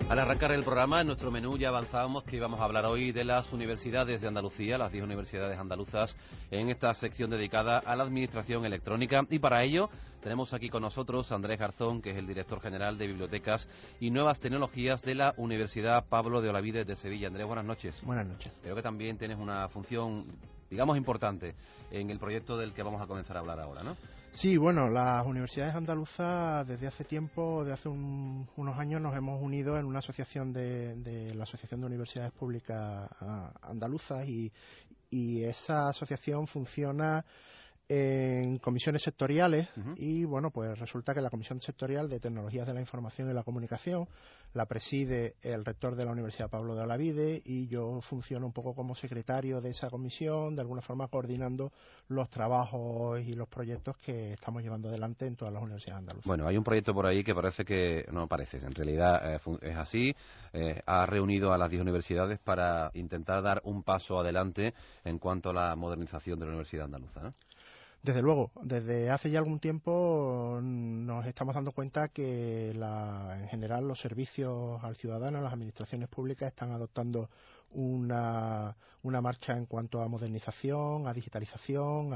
Al arrancar el programa, en nuestro menú ya avanzábamos que íbamos a hablar hoy de las universidades de Andalucía, las 10 universidades andaluzas, en esta sección dedicada a la administración electrónica. Y para ello tenemos aquí con nosotros a Andrés Garzón, que es el director general de Bibliotecas y Nuevas Tecnologías de la Universidad Pablo de Olavide de Sevilla. Andrés, buenas noches. Buenas noches. Creo que también tienes una función, digamos, importante en el proyecto del que vamos a comenzar a hablar ahora, ¿no? Sí, bueno, las universidades andaluzas desde hace tiempo, de hace unos años, nos hemos unido en una asociación de la Asociación de Universidades Públicas Andaluzas y esa asociación funciona en comisiones sectoriales. Y bueno, pues resulta que la Comisión Sectorial de Tecnologías de la Información y la Comunicación la preside el rector de la Universidad Pablo de Olavide y yo funciono un poco como secretario de esa comisión, de alguna forma coordinando los trabajos y los proyectos que estamos llevando adelante en todas las universidades andaluzas. Bueno, hay un proyecto por ahí que parece que, no parece, en realidad es así, ha reunido a las 10 universidades para intentar dar un paso adelante en cuanto a la modernización de la universidad andaluza, ¿no? Desde luego, desde hace ya algún tiempo nos estamos dando cuenta que en general los servicios al ciudadano, las administraciones públicas están adoptando una marcha en cuanto a modernización, a digitalización,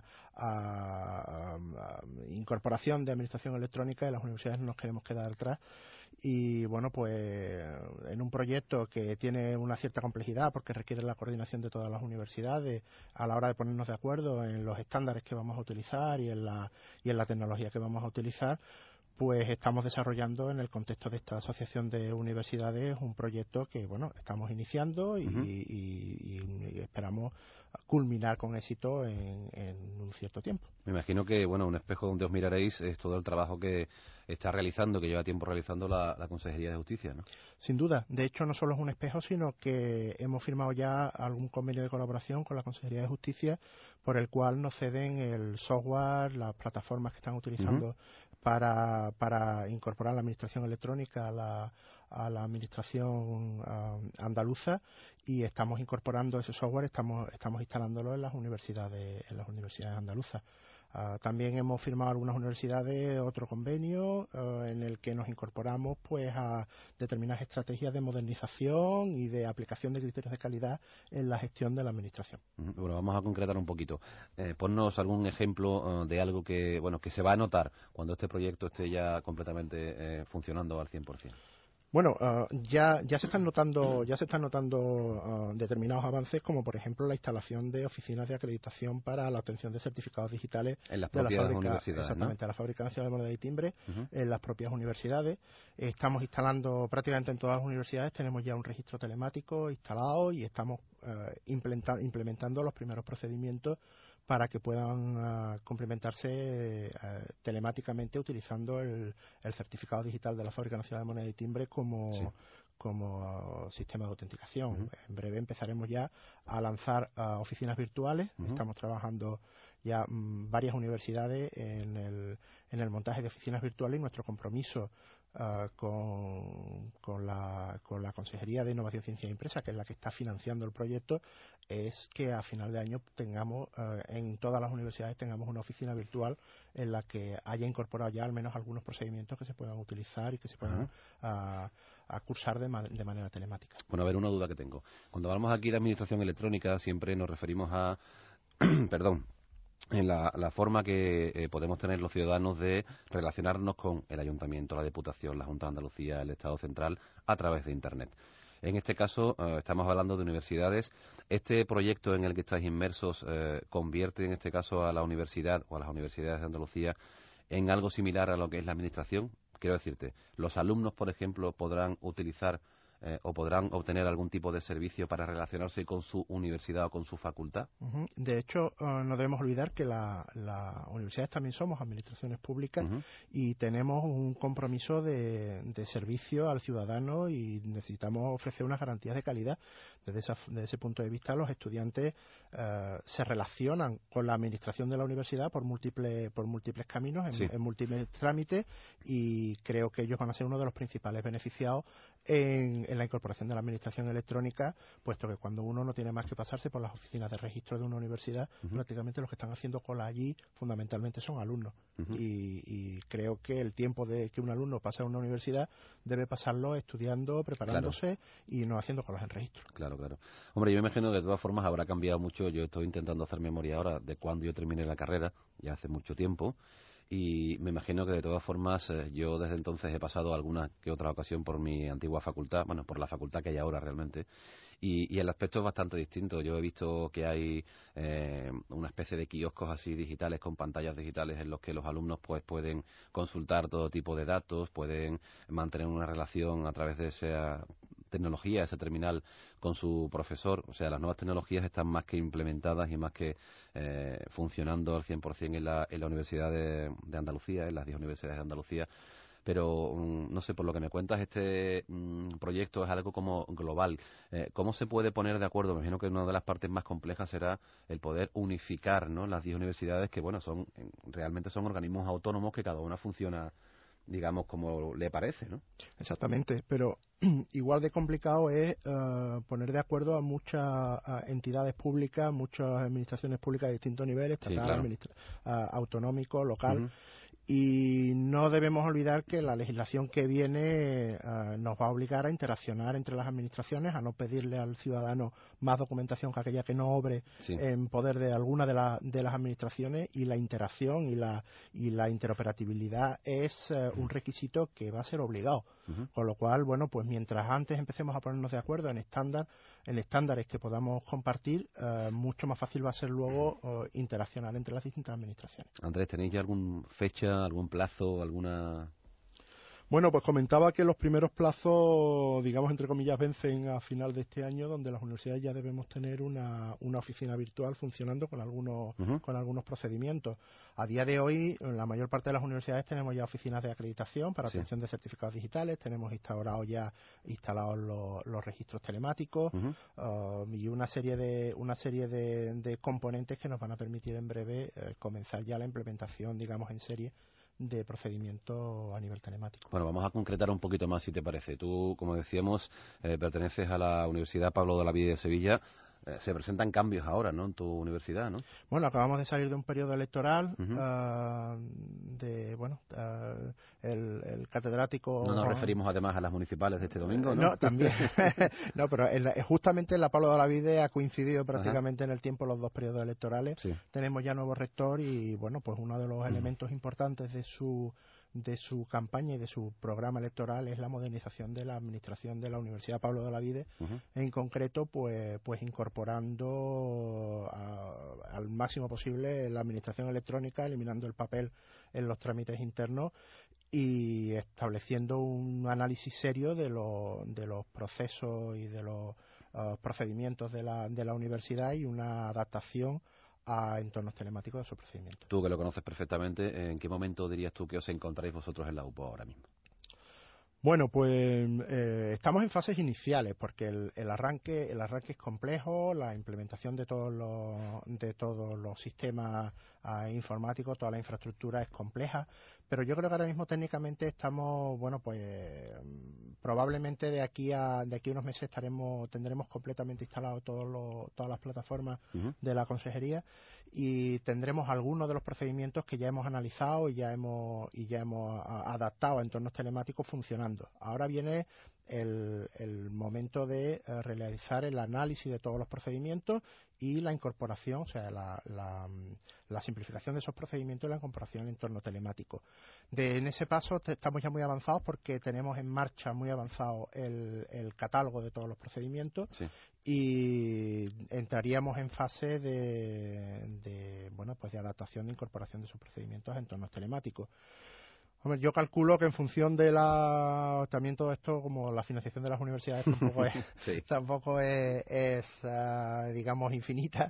a incorporación de administración electrónica, y las universidades no nos queremos quedar atrás. Y bueno, pues en un proyecto que tiene una cierta complejidad porque requiere la coordinación de todas las universidades a la hora de ponernos de acuerdo en los estándares que vamos a utilizar y en la tecnología que vamos a utilizar, pues estamos desarrollando en el contexto de esta asociación de universidades un proyecto que, bueno, estamos iniciando y esperamos culminar con éxito en un cierto tiempo. Me imagino que, bueno, un espejo donde os miraréis es todo el trabajo que está realizando, que lleva tiempo realizando la Consejería de Justicia, ¿no? Sin duda. De hecho, no solo es un espejo, sino que hemos firmado ya algún convenio de colaboración con la Consejería de Justicia por el cual nos ceden el software, las plataformas que están utilizando para incorporar la administración electrónica a la administración andaluza, y estamos incorporando ese software, estamos instalándolo en las universidades andaluzas. También hemos firmado algunas universidades otro convenio en el que nos incorporamos pues a determinadas estrategias de modernización y de aplicación de criterios de calidad en la gestión de la administración. Bueno, vamos a concretar un poquito. Ponnos algún ejemplo de algo que, bueno, que se va a notar cuando este proyecto esté ya completamente funcionando al 100%. Bueno, ya se están notando determinados avances, como por ejemplo la instalación de oficinas de acreditación para la obtención de certificados digitales en las de la propias fábrica, universidades, exactamente, ¿no? a la Fábrica Nacional de Moneda y Timbre, en las propias universidades. Estamos instalando prácticamente en todas las universidades, tenemos ya un registro telemático instalado y estamos implementando los primeros procedimientos para que puedan complementarse telemáticamente utilizando el certificado digital de la Fábrica Nacional de Moneda y Timbre como sistema de autenticación. En breve empezaremos ya a lanzar oficinas virtuales. Estamos trabajando ya varias universidades en el montaje de oficinas virtuales, y nuestro compromiso con la Consejería de Innovación, Ciencia y Empresa, que es la que está financiando el proyecto, es que a final de año tengamos en todas las universidades tengamos una oficina virtual en la que haya incorporado ya al menos algunos procedimientos que se puedan utilizar y que se puedan cursar de manera telemática. Bueno, a ver, una duda que tengo. Cuando hablamos aquí de administración electrónica siempre nos referimos a perdón, en la forma que podemos tener los ciudadanos de relacionarnos con el Ayuntamiento, la Diputación, la Junta de Andalucía, el Estado Central, a través de Internet. En este caso, estamos hablando de universidades. ¿Este proyecto en el que estáis inmersos convierte, en este caso, a la universidad o a las universidades de Andalucía en algo similar a lo que es la administración? Quiero decirte, ¿los alumnos, por ejemplo, podrán utilizar o podrán obtener algún tipo de servicio para relacionarse con su universidad o con su facultad? De hecho, no debemos olvidar que las universidades también somos administraciones públicas y tenemos un compromiso de servicio al ciudadano y necesitamos ofrecer unas garantías de calidad. desde ese punto de vista, los estudiantes se relacionan con la administración de la universidad por múltiples caminos, en múltiples trámites, y creo que ellos van a ser uno de los principales beneficiados en la incorporación de la administración electrónica, puesto que cuando uno no tiene más que pasarse por las oficinas de registro de una universidad, prácticamente los que están haciendo cola allí fundamentalmente son alumnos. Y creo que el tiempo de que un alumno pasa a una universidad debe pasarlo estudiando, preparándose y no haciendo colas en registro. Claro. Hombre, yo me imagino que de todas formas habrá cambiado mucho. Yo estoy intentando hacer memoria ahora de cuando yo terminé la carrera, ya hace mucho tiempo, y me imagino que de todas formas yo desde entonces he pasado alguna que otra ocasión por mi antigua facultad, bueno, por la facultad que hay ahora realmente, y el aspecto es bastante distinto. Yo he visto que hay una especie de kioscos así digitales con pantallas digitales en los que los alumnos pues pueden consultar todo tipo de datos, pueden mantener una relación a través de esa tecnología, ese terminal con su profesor. O sea, las nuevas tecnologías están más que implementadas y más que funcionando al 100% en la Universidad de Andalucía, en las 10 universidades de Andalucía. Pero, no sé, por lo que me cuentas, este proyecto es algo como global. ¿Cómo se puede poner de acuerdo? Me imagino que una de las partes más complejas será el poder unificar, ¿no?, las 10 universidades que, bueno, realmente son organismos autónomos que cada una funciona, digamos, como le parece, ¿no? Exactamente, pero igual de complicado es poner de acuerdo a muchas entidades públicas, muchas administraciones públicas de distintos niveles, estatal, autonómico, local. Y no debemos olvidar que la legislación que viene nos va a obligar a interaccionar entre las administraciones, a no pedirle al ciudadano más documentación que aquella que no obre en poder de alguna de las administraciones, y la interacción y la interoperabilidad es un requisito que va a ser obligado. Con lo cual, bueno, pues mientras antes empecemos a ponernos de acuerdo en estándares que podamos compartir, mucho más fácil va a ser luego interaccionar entre las distintas administraciones. Andrés, ¿tenéis ya alguna fecha, algún plazo, alguna...? Bueno, pues comentaba que los primeros plazos, digamos, entre comillas, vencen a final de este año, donde las universidades ya debemos tener una oficina virtual funcionando con algunos procedimientos. A día de hoy, en la mayor parte de las universidades tenemos ya oficinas de acreditación para obtención de certificados digitales, tenemos instalados los registros telemáticos y una serie de componentes que nos van a permitir en breve comenzar ya la implementación, digamos, en serie de procedimiento a nivel telemático. Bueno, vamos a concretar un poquito más, si te parece. Tú, como decíamos, perteneces a la Universidad Pablo de Olavide de Sevilla. Se presentan cambios ahora, ¿no?, en tu universidad, ¿no? Bueno, acabamos de salir de un periodo electoral. El catedrático... No nos referimos además a las municipales de este domingo, ¿no? No, también. No, pero justamente en la Pablo de Olavide ha coincidido prácticamente en el tiempo los dos periodos electorales. Tenemos ya nuevo rector y, bueno, pues uno de los elementos importantes de su campaña y de su programa electoral es la modernización de la administración de la Universidad Pablo de Olavide, en concreto pues incorporando al máximo posible la administración electrónica, eliminando el papel en los trámites internos y estableciendo un análisis serio de los procesos y de los procedimientos de la universidad y una adaptación a entornos telemáticos de su procedimiento. Tú, que lo conoces perfectamente, ¿en qué momento dirías tú que os encontráis vosotros en la UPO ahora mismo? Bueno, pues estamos en fases iniciales porque el arranque es complejo, la implementación de todos los sistemas informáticos, toda la infraestructura es compleja, pero yo creo que ahora mismo técnicamente estamos, bueno, pues probablemente de aquí a unos meses tendremos completamente instalado todas las plataformas de la consejería y tendremos algunos de los procedimientos que ya hemos analizado y ya hemos adaptado a entornos telemáticos funcionando. Ahora viene el momento de realizar el análisis de todos los procedimientos y la incorporación, o sea, la simplificación de esos procedimientos y la incorporación en entorno telemático. En ese paso estamos ya muy avanzados porque tenemos en marcha muy avanzado el catálogo de todos los procedimientos y entraríamos en fase de adaptación e incorporación de esos procedimientos a entornos telemáticos. Hombre, yo calculo que en función de también todo esto, como la financiación de las universidades tampoco es digamos, infinita,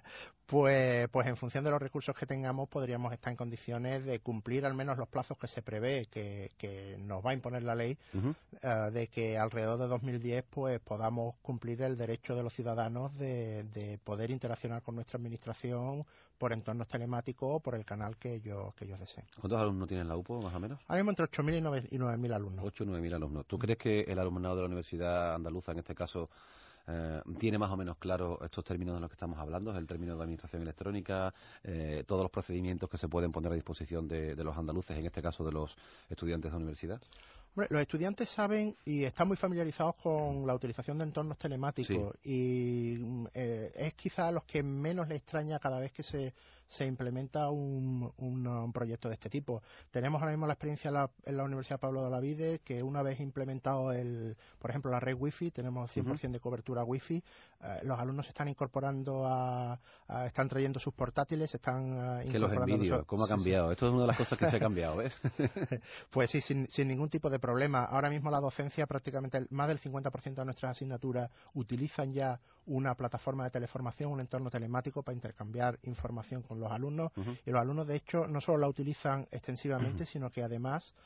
Pues en función de los recursos que tengamos podríamos estar en condiciones de cumplir al menos los plazos que se prevé que nos va a imponer la ley, de que alrededor de 2010 pues podamos cumplir el derecho de los ciudadanos de poder interaccionar con nuestra administración por entornos telemáticos o por el canal que ellos deseen. ¿Cuántos alumnos tiene la UPO, más o menos? Ahora mismo entre 8.000 y 9.000 alumnos. 8 o 9.000 alumnos. ¿Tú crees que el alumnado de la Universidad Andaluza, en este caso, tiene más o menos claro estos términos de los que estamos hablando, el término de administración electrónica, todos los procedimientos que se pueden poner a disposición de los andaluces, en este caso de los estudiantes de la universidad? Bueno, los estudiantes saben y están muy familiarizados con la utilización de entornos telemáticos, y es quizá a los que menos les extraña cada vez que se implementa un proyecto de este tipo. Tenemos ahora mismo la experiencia en la Universidad Pablo de Olavide, que una vez implementado por ejemplo, la red Wi-Fi, tenemos 100% de cobertura Wi-Fi, los alumnos se están incorporando están trayendo sus portátiles, están que los envidio, ¿cómo ha cambiado? Esto es una de las cosas que se ha cambiado, ¿ves? Pues sí, sin ningún tipo de problema. Ahora mismo la docencia, prácticamente más del 50% de nuestras asignaturas utilizan ya una plataforma de teleformación, un entorno telemático para intercambiar información con los alumnos, y los alumnos de hecho no solo la utilizan extensivamente, sino que además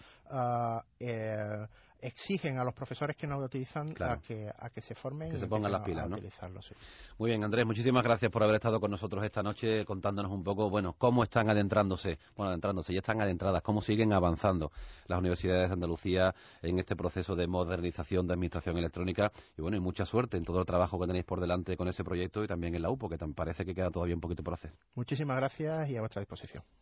exigen a los profesores que no lo utilizan a que se formen, que se pongan las pilas, a ¿no? utilizarlo, sí. Muy bien, Andrés, muchísimas gracias por haber estado con nosotros esta noche contándonos un poco, bueno, cómo están ya están adentradas, cómo siguen avanzando las universidades de Andalucía en este proceso de modernización de administración electrónica, y bueno, y mucha suerte en todo el trabajo que tenéis por delante con ese proyecto y también en la UPO, que parece que queda todavía un poquito por hacer. Muchísimas gracias y a vuestra disposición.